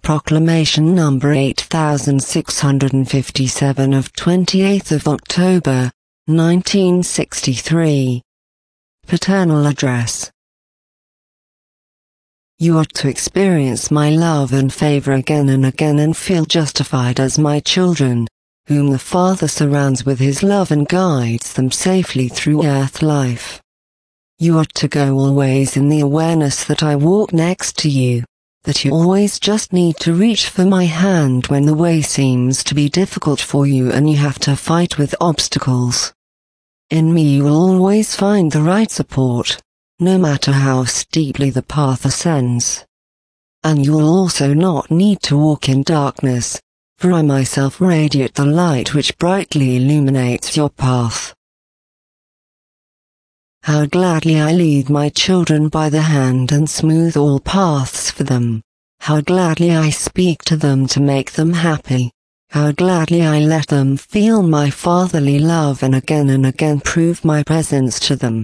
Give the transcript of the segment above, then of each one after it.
Proclamation number 8657 of 28th of October, 1963. Paternal Address. You are to experience my love and favor again and again and feel justified as my children, whom the Father surrounds with his love and guides them safely through earth life. You are to go always in the awareness that I walk next to you, that you always just need to reach for my hand when the way seems to be difficult for you and you have to fight with obstacles. In me you will always find the right support, no matter how steeply the path ascends. And you will also not need to walk in darkness, for I myself radiate the light which brightly illuminates your path. How gladly I lead my children by the hand and smooth all paths for them. How gladly I speak to them to make them happy. How gladly I let them feel my fatherly love and again prove my presence to them.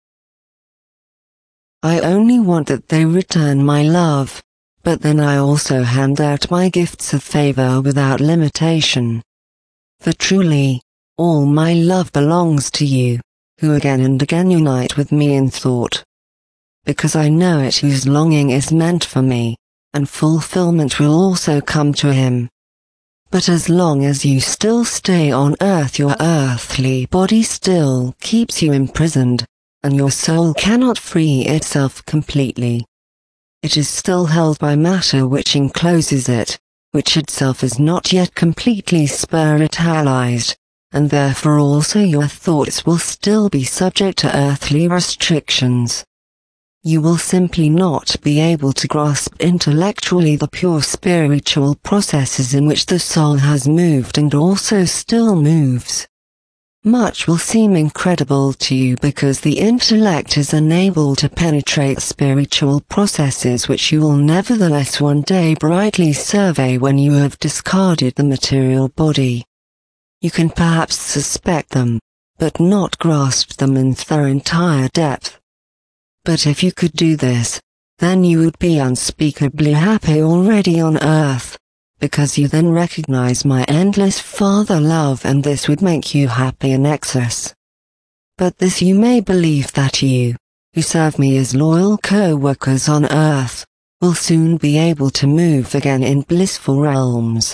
I only want that they return my love, but then I also hand out my gifts of favor without limitation. For truly, all my love belongs to you, who again and again unite with me in thought. Because I know it whose longing is meant for me, and fulfillment will also come to him. But as long as you still stay on earth, your earthly body still keeps you imprisoned, and your soul cannot free itself completely. It is still held by matter which encloses it, which itself is not yet completely spiritualized, and therefore also your thoughts will still be subject to earthly restrictions. You will simply not be able to grasp intellectually the pure spiritual processes in which the soul has moved and also still moves. Much will seem incredible to you because the intellect is unable to penetrate spiritual processes which you will nevertheless one day brightly survey when you have discarded the material body. You can perhaps suspect them, but not grasp them in their entire depth. But if you could do this, then you would be unspeakably happy already on earth, because you then recognize my endless Father love, and this would make you happy in excess. But this you may believe, that you, who serve me as loyal co-workers on earth, will soon be able to move again in blissful realms.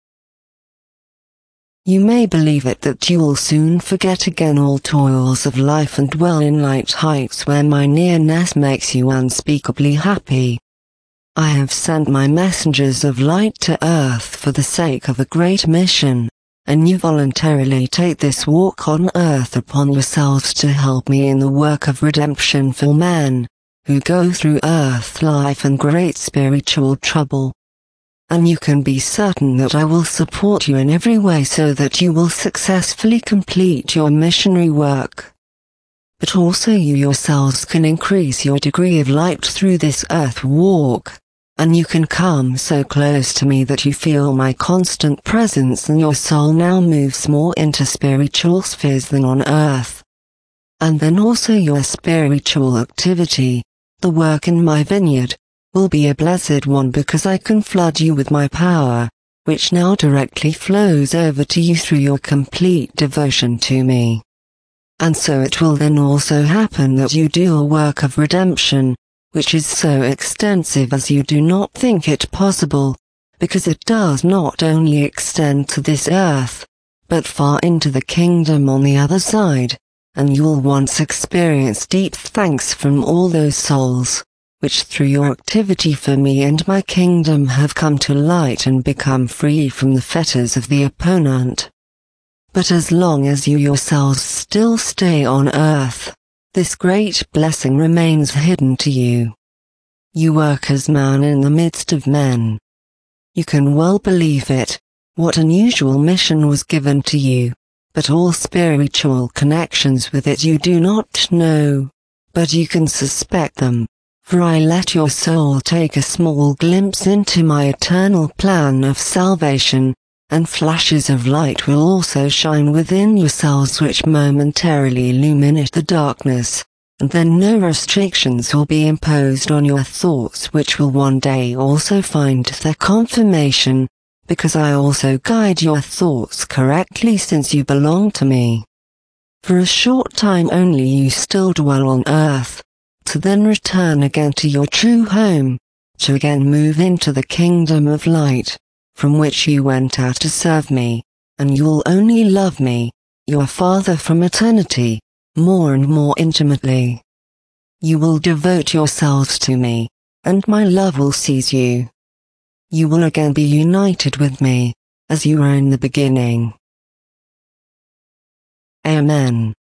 You may believe it that you will soon forget again all toils of life and dwell in light heights where my nearness makes you unspeakably happy. I have sent my messengers of light to earth for the sake of a great mission, and you voluntarily take this walk on earth upon yourselves to help me in the work of redemption for men, who go through earth life in great spiritual trouble. And you can be certain that I will support you in every way so that you will successfully complete your missionary work. But also you yourselves can increase your degree of light through this earth walk, and you can come so close to me that you feel my constant presence and your soul now moves more into spiritual spheres than on earth. And then also your spiritual activity, the work in my vineyard, will be a blessed one because I can flood you with my power, which now directly flows over to you through your complete devotion to me. And so it will then also happen that you do a work of redemption, which is so extensive as you do not think it possible, because it does not only extend to this earth, but far into the kingdom on the other side, and you will once experience deep thanks from all those souls, which through your activity for me and my kingdom have come to light and become free from the fetters of the opponent. But as long as you yourselves still stay on earth, this great blessing remains hidden to you. You work as man in the midst of men. You can well believe it, what unusual mission was given to you, but all spiritual connections with it you do not know, but you can suspect them. For I let your soul take a small glimpse into my eternal plan of salvation, and flashes of light will also shine within yourselves which momentarily illuminate the darkness, and then no restrictions will be imposed on your thoughts, which will one day also find their confirmation, because I also guide your thoughts correctly, since you belong to me. For a short time only you still dwell on earth, to then return again to your true home, to again move into the kingdom of light, from which you went out to serve me, and you will only love me, your Father from eternity, more and more intimately. You will devote yourselves to me, and my love will seize you. You will again be united with me, as you were in the beginning. Amen.